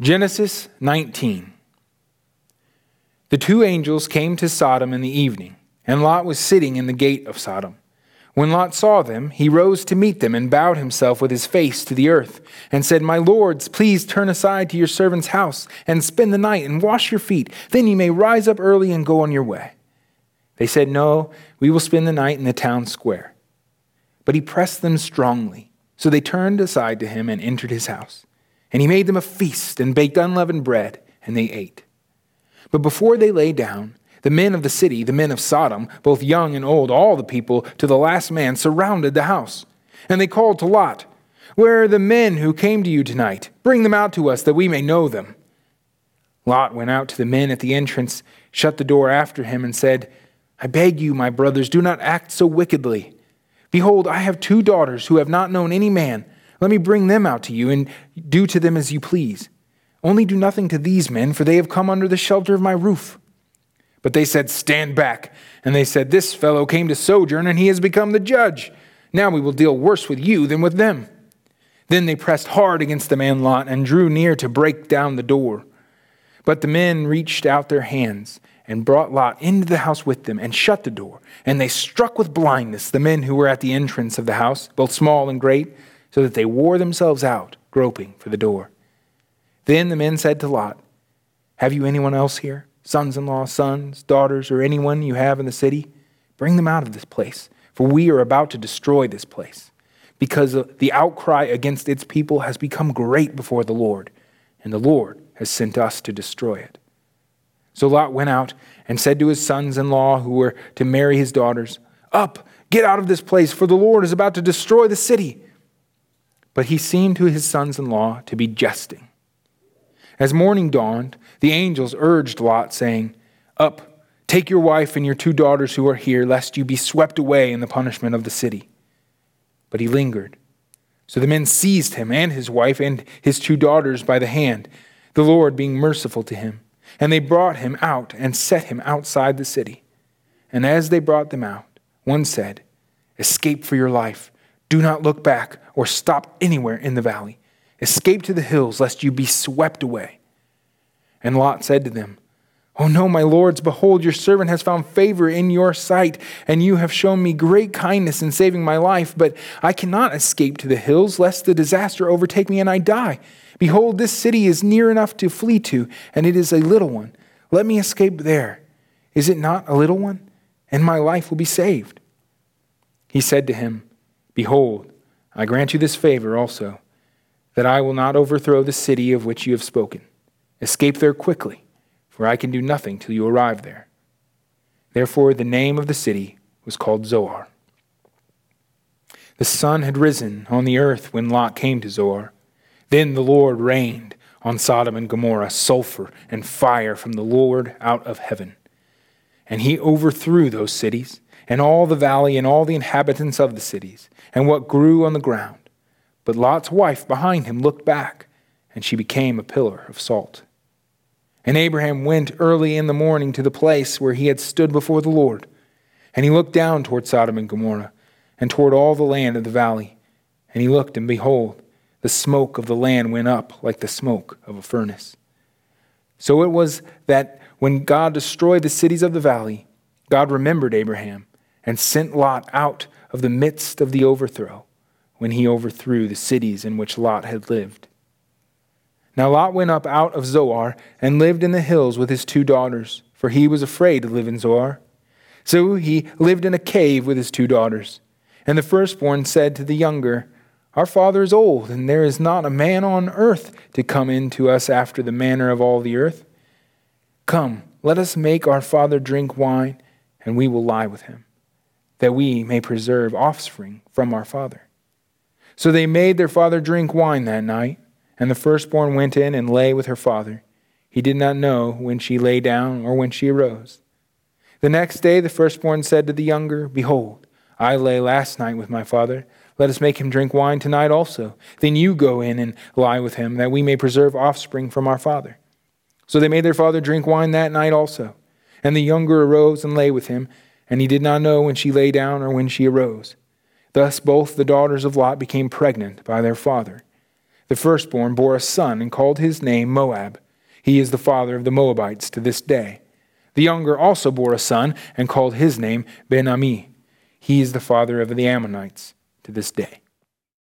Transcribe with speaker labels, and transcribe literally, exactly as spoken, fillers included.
Speaker 1: Genesis nineteen. The two angels came to Sodom in the evening, and Lot was sitting in the gate of Sodom. When Lot saw them, he rose to meet them and bowed himself with his face to the earth and said, "My lords, please turn aside to your servant's house and spend the night and wash your feet. Then you may rise up early and go on your way." They said, "No, we will spend the night in the town square." But he pressed them strongly. So they turned aside to him and entered his house. And he made them a feast and baked unleavened bread, and they ate. But before they lay down, the men of the city, the men of Sodom, both young and old, all the people, to the last man, surrounded the house. And they called to Lot, "Where are the men who came to you tonight? Bring them out to us, that we may know them." Lot went out to the men at the entrance, shut the door after him, and said, "I beg you, my brothers, do not act so wickedly. Behold, I have two daughters who have not known any man. Let me bring them out to you, and do to them as you please. Only do nothing to these men, for they have come under the shelter of my roof." But they said, "Stand back." And they said, "This fellow came to sojourn, and he has become the judge. Now we will deal worse with you than with them." Then they pressed hard against the man Lot and drew near to break down the door. But the men reached out their hands and brought Lot into the house with them and shut the door. And they struck with blindness the men who were at the entrance of the house, both small and great, so that they wore themselves out, groping for the door. Then the men said to Lot, "Have you anyone else here? Sons-in-law, sons, daughters, or anyone you have in the city? Bring them out of this place, for we are about to destroy this place, because the outcry against its people has become great before the Lord, and the Lord has sent us to destroy it." So Lot went out and said to his sons-in-law who were to marry his daughters, "Up, get out of this place, for the Lord is about to destroy the city." But he seemed to his sons-in-law to be jesting. As morning dawned, the angels urged Lot, saying, "Up, take your wife and your two daughters who are here, lest you be swept away in the punishment of the city." But he lingered. So the men seized him and his wife and his two daughters by the hand, the Lord being merciful to him. And they brought him out and set him outside the city. And as they brought them out, one said, "Escape for your life. Do not look back or stop anywhere in the valley. Escape to the hills, lest you be swept away." And Lot said to them, "Oh no, my lords, behold, your servant has found favor in your sight, and you have shown me great kindness in saving my life. But I cannot escape to the hills, lest the disaster overtake me and I die. Behold, this city is near enough to flee to, and it is a little one. Let me escape there. Is it not a little one? And my life will be saved." He said to him, "Behold, I grant you this favor also, that I will not overthrow the city of which you have spoken. Escape there quickly, for I can do nothing till you arrive there." Therefore the name of the city was called Zoar. The sun had risen on the earth when Lot came to Zoar. Then the Lord rained on Sodom and Gomorrah sulfur and fire from the Lord out of heaven. And he overthrew those cities, and all the valley, and all the inhabitants of the cities, and what grew on the ground. But Lot's wife behind him looked back, and she became a pillar of salt. And Abraham went early in the morning to the place where he had stood before the Lord. And he looked down toward Sodom and Gomorrah, and toward all the land of the valley. And he looked, and behold, the smoke of the land went up like the smoke of a furnace. So it was that when God destroyed the cities of the valley, God remembered Abraham and sent Lot out of the midst of the overthrow, when he overthrew the cities in which Lot had lived. Now Lot went up out of Zoar and lived in the hills with his two daughters, for he was afraid to live in Zoar. So he lived in a cave with his two daughters. And the firstborn said to the younger, "Our father is old, and there is not a man on earth to come in to us after the manner of all the earth. Come, let us make our father drink wine, and we will lie with him, that we may preserve offspring from our father." So they made their father drink wine that night, and the firstborn went in and lay with her father. He did not know when she lay down or when she arose. The next day the firstborn said to the younger, "Behold, I lay last night with my father. Let us make him drink wine tonight also. Then you go in and lie with him, that we may preserve offspring from our father." So they made their father drink wine that night also. And the younger arose and lay with him, and he did not know when she lay down or when she arose. Thus both the daughters of Lot became pregnant by their father. The firstborn bore a son and called his name Moab. He is the father of the Moabites to this day. The younger also bore a son and called his name Ben-Ammi. He is the father of the Ammonites to this day.